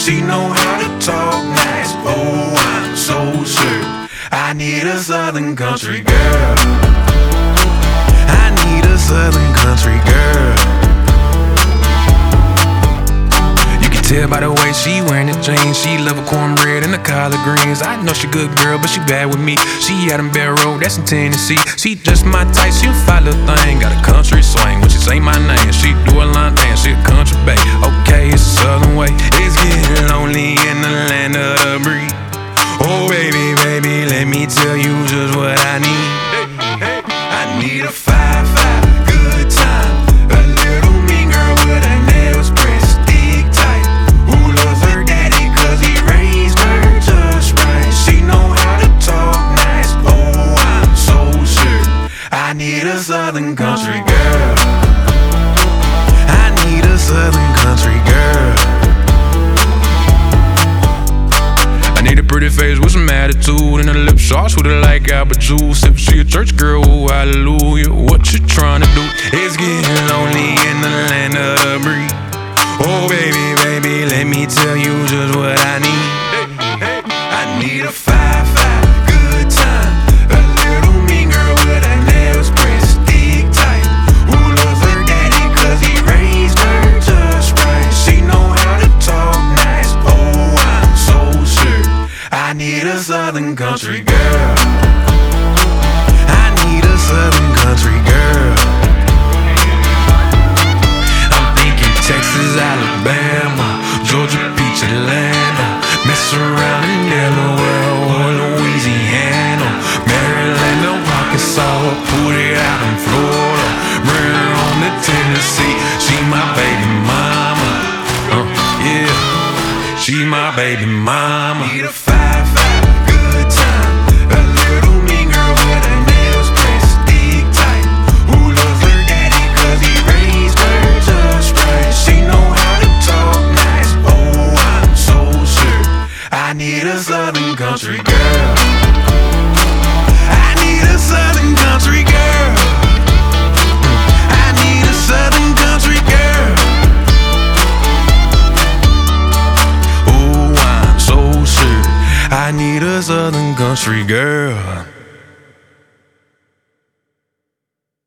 She know how to talk nice. Oh, I'm so sure I need a southern country girl. I need a southern country girl. Tell by the way she wearing the jeans. She love a cornbread and the collard greens. I know she good girl, but she bad with me. She out in Bell Road, that's in Tennessee. She just my type, she a fine little thing. Got a country swing when she say my name. She do a line dance, she a country babe. Okay, it's a southern way. It's getting lonely in the land of the breed. Oh baby, baby, let me tell you just what I need. I need a 5-5 good time. A little mean girl with her nails pressed. I need a southern country girl. I need a southern country girl. I need a pretty face with some attitude and a lip sauce with her like apple juice. If she a church girl, oh hallelujah. What you trying to do? It's getting lonely in the land of the breed. Oh baby, baby, let me tell you just what I need. I need a 5-5 good time. A little mean girl with her nails pressed thick tight. Who loves her daddy cause he raised her just right. She know how to talk nice. Oh, I'm so sure I need a southern country girl. I need a southern country girl. I'm thinking Texas, Alabama, Georgia, Peach, Atlanta. Mess around in Delaware or Louisiana, Maryland, Arkansas, put it out in Florida, bring her on to Tennessee. She my baby mama, yeah, she my baby mama. Need a 5-5 good time. A little mean girl with her nails pressed thick tight. Who loves her daddy cause he raised her just right. She know how to talk nice. Oh, I'm so sure I need a southern country girl. I need a southern country girl. I need a southern country girl. Oh, I'm so sure I need a southern country girl.